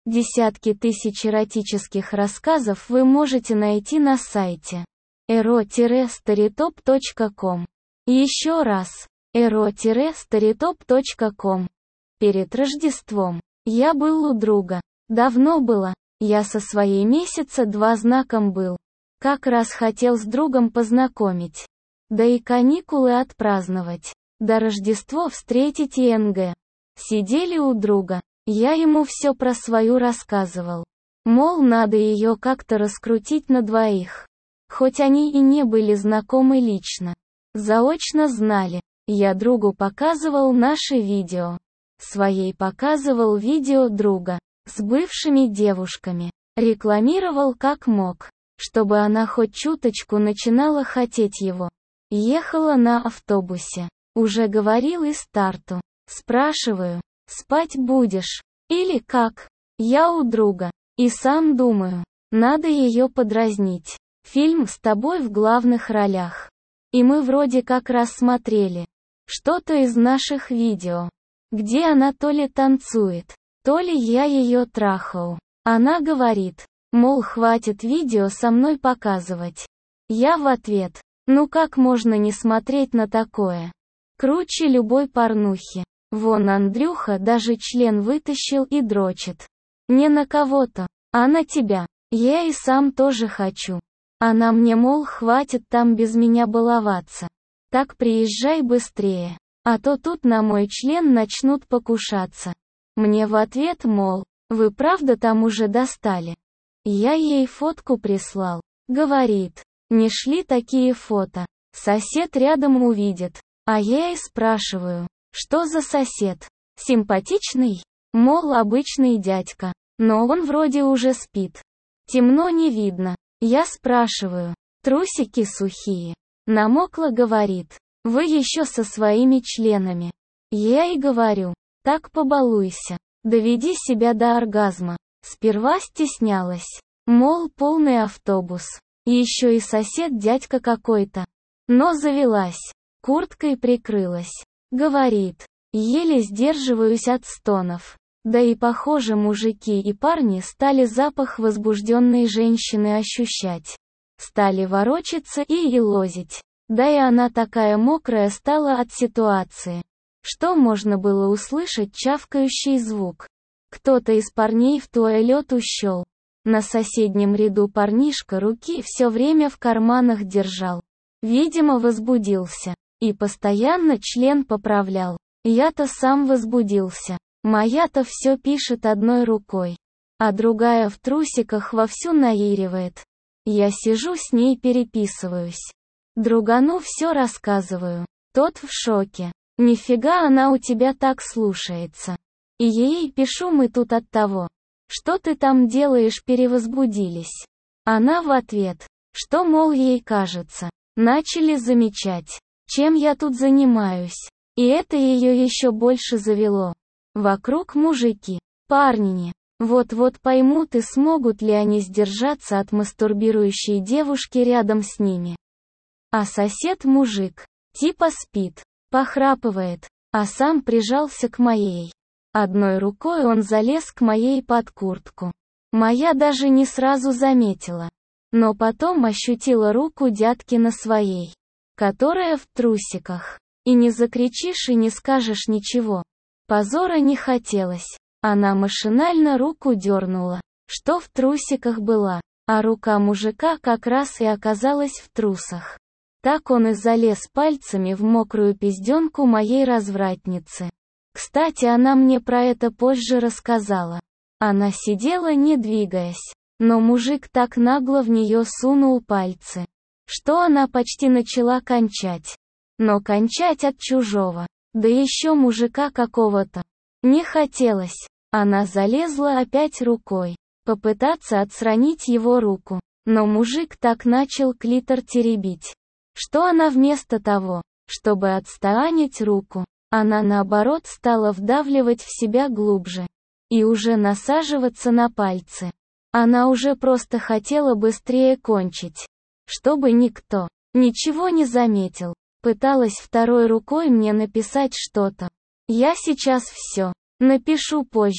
Десятки тысяч эротических рассказов вы можете найти на сайте ero-storytop.com. Еще раз, ero-storytop.com. Перед Рождеством я был у друга. Давно было. Я со своей месяца 2 знаком был. Как раз хотел с другом познакомить. Да и каникулы отпраздновать. До Рождества встретить ИНГ. Сидели у друга. Я ему все про свою рассказывал. Мол, надо ее как-то раскрутить на 2. Хоть они и не были знакомы лично. Заочно знали. Я другу показывал наши видео. Своей показывал видео друга. С бывшими девушками. Рекламировал как мог. Чтобы она хоть чуточку начинала хотеть его. Ехала на автобусе. Уже говорил и старту. Спрашиваю. Спать будешь? Или как? Я у друга. И сам думаю. Надо ее подразнить. Фильм с тобой в главных ролях. И мы вроде как раз смотрели. Что-то из наших видео. Где она то ли танцует, то ли я ее трахал. Она говорит. Мол, хватит видео со мной показывать. Я в ответ. Ну как можно не смотреть на такое? Круче любой порнухи. Вон Андрюха даже член вытащил и дрочит. Не на кого-то, а на тебя. Я и сам тоже хочу. Она мне, мол, хватит там без меня баловаться. Так приезжай быстрее. А то тут на мой член начнут покушаться. Мне в ответ, мол, вы правда там уже достали? Я ей фотку прислал. Говорит, не шли такие фото. Сосед рядом увидит. А я и спрашиваю. Что за сосед? Симпатичный? Мол, обычный дядька. Но он вроде уже спит. Темно не видно. Я спрашиваю. Трусики сухие. Намокла, говорит. Вы еще со своими членами. Я и говорю. Так побалуйся. Доведи себя до оргазма. Сперва стеснялась. Мол, полный автобус. Еще и сосед дядька какой-то. Но завелась. Курткой прикрылась. Говорит, еле сдерживаюсь от стонов. Да и похоже, мужики и парни стали запах возбужденной женщины ощущать. Стали ворочаться и елозить. Да и она такая мокрая стала от ситуации. Что можно было услышать чавкающий звук? Кто-то из парней в туалет ущел. На соседнем ряду парнишка руки все время в карманах держал. Видимо, возбудился. И постоянно член поправлял. Я-то сам возбудился. Моя-то все пишет одной рукой. А другая в трусиках вовсю наиривает. Я сижу с ней переписываюсь. Другану все рассказываю. Тот в шоке. Нифига она у тебя так слушается. И ей пишу, мы тут от того. Что ты там делаешь, перевозбудились. Она в ответ. Что, мол, ей кажется. Начали замечать. Чем я тут занимаюсь? И это ее еще больше завело. Вокруг мужики, парни. Вот-вот поймут и смогут ли они сдержаться от мастурбирующей девушки рядом с ними. А сосед мужик. Типа спит. Похрапывает. А сам прижался к моей. Одной рукой он залез к моей под куртку. Моя даже не сразу заметила. Но потом ощутила руку дядки на своей. Которая в трусиках. И не закричишь и не скажешь ничего. Позора не хотелось. Она машинально руку дернула, что в трусиках была, а рука мужика как раз и оказалась в трусах. Так он и залез пальцами в мокрую пизденку моей развратницы. Кстати, она мне про это позже рассказала. Она сидела не двигаясь, но мужик так нагло в нее сунул пальцы, что она почти начала кончать. Но кончать от чужого, да еще мужика какого-то, не хотелось. Она залезла опять рукой, попытаться отстранить его руку, но мужик так начал клитор теребить, что она вместо того, чтобы отстранить руку, она наоборот стала вдавливать в себя глубже и уже насаживаться на пальцы. Она уже просто хотела быстрее кончить, чтобы никто ничего не заметил. Пыталась второй рукой мне написать что-то. Я сейчас все напишу позже.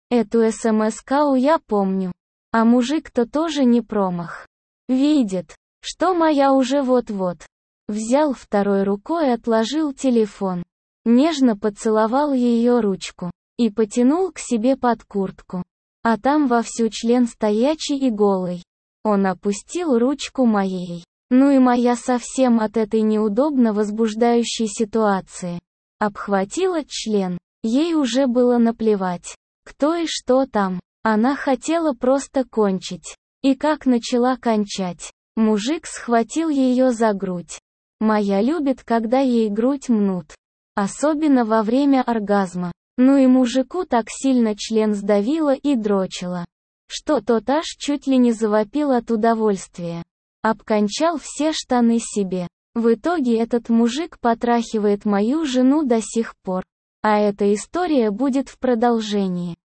Эту СМС-кау я помню. А мужик-то тоже не промах. Видит, что моя уже вот-вот. Взял второй рукой и отложил телефон. Нежно поцеловал ее ручку. И потянул к себе под куртку. А там вовсю член стоячий и голый. Он опустил ручку моей. Ну и моя совсем от этой неудобно возбуждающей ситуации. Обхватила член. Ей уже было наплевать, кто и что там. Она хотела просто кончить. И как начала кончать. Мужик схватил ее за грудь. Моя любит, когда ей грудь мнут. Особенно во время оргазма. Ну и мужику так сильно член сдавило и дрочило, что тот аж чуть ли не завопил от удовольствия. Обкончал все штаны себе. В итоге этот мужик потрахивает мою жену до сих пор. А эта история будет в продолжении.